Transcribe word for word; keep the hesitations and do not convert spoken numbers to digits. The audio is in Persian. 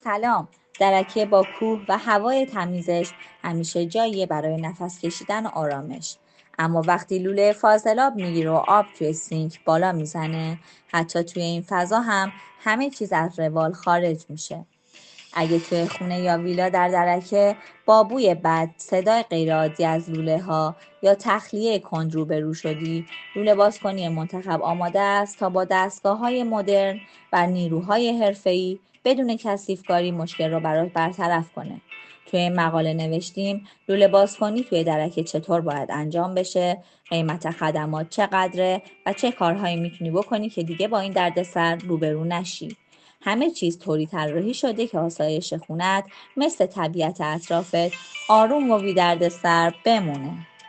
سلام. درکه با کوه و هوای تمیزش همیشه جاییه برای نفس کشیدن و آرامش. اما وقتی لوله فاضلاب میگیره و آب توی سینک بالا میزنه، حتی توی این فضا هم همه چیز از روال خارج میشه. اگه توی خونه یا ویلا در درکه با بوی بد، صدای غیرعادی از لوله ها یا تخلیه کند روبرو شدی، لوله بازکنی منتخب آماده است تا با دستگاه های مدرن و نیروهای حرفه‌ای بدون کثیفکاری مشکل رو برات برطرف کنه. توی این مقاله نوشتیم لوله بازکنی توی درکه چطور باید انجام بشه، قیمت خدمات چقدره و چه کارهایی میتونی بکنی که دیگه با این دردسر روبرو نشی. همه چیز طوری طراحی شده که آسایش خونت مثل طبیعت اطرافت آروم و بی دردسر بمونه.